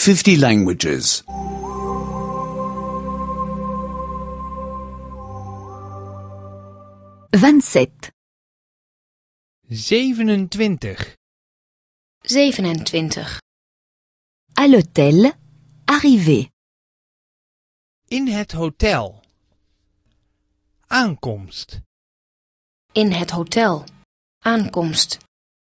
50 languages. 27. 27. 27. À l'hôtel, arrivé. In het hotel. Aankomst. In het hotel. Aankomst.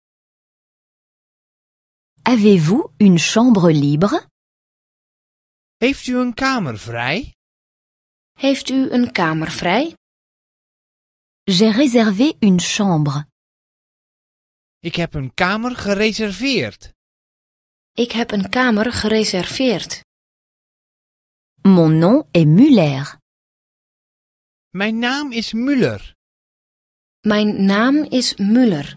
Avez-vous une chambre libre? Heeft u een kamer vrij? Heeft u een kamer vrij? J'ai réservé une chambre. Ik heb een kamer gereserveerd. Ik heb een kamer gereserveerd. Mon nom est Muller. Mijn naam is Müller. Mijn naam is Muller.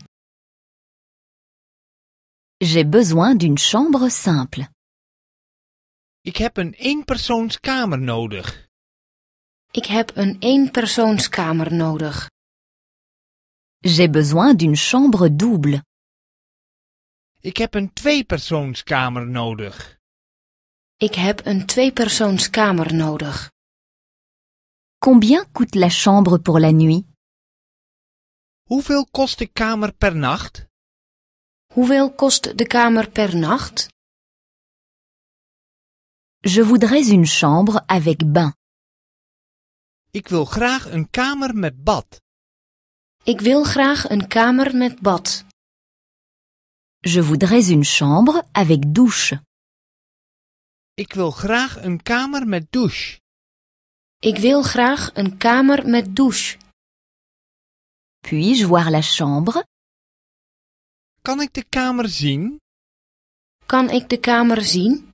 J'ai besoin d'une chambre simple. Ik heb een eenpersoonskamer nodig. Ik heb een eenpersoonskamer nodig. J'ai besoin d'une chambre double. Ik heb een tweepersoonskamer nodig. Ik heb een tweepersoonskamer nodig. Combien coûte la chambre pour la nuit? Hoeveel kost de kamer per nacht? Hoeveel kost de kamer per nacht? Je voudrais une chambre avec bain. Ik wil graag een kamer met bad. Ik wil graag een kamer met bad. Je voudrais une chambre avec douche. Ik wil graag een kamer met douche. Ik wil graag een kamer met douche. Puis-je voir la chambre? Kan ik de kamer zien? Kan ik de kamer zien?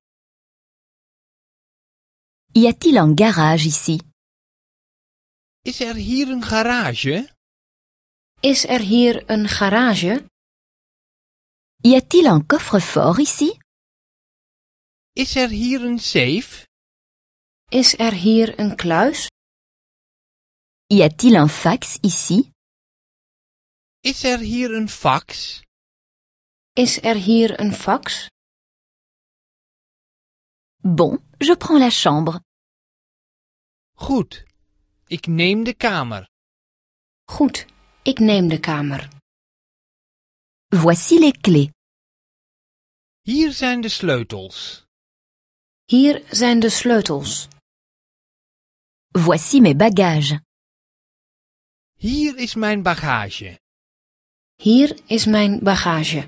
Y a-t-il un garage ici? Is er hier een garage? Is er hier een garage? Y a-t-il un coffre-fort ici? Is er hier een safe? Is er hier een kluis? Y a-t-il un fax ici? Is er hier een fax? Is er hier een fax? Bon, je prends la chambre. Goed, ik neem de kamer. Goed, ik neem de kamer. Voici les clés. Hier zijn de sleutels. Hier zijn de sleutels. Voici mes bagages. Hier is mijn bagage. Hier is mijn bagage.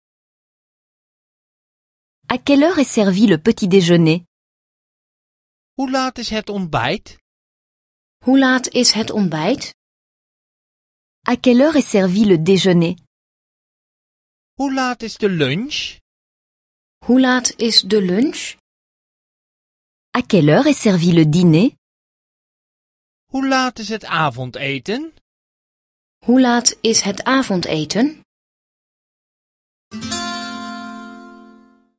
À quelle heure est servi le petit déjeuner? Hoe laat is het ontbijt? Hoe laat is het ontbijt? À quelle heure est servi le déjeuner? Hoe laat is de lunch? Hoe laat is de lunch? À quelle heure est servi le dîner? Hoe laat is het avondeten? Hoe laat is het avondeten?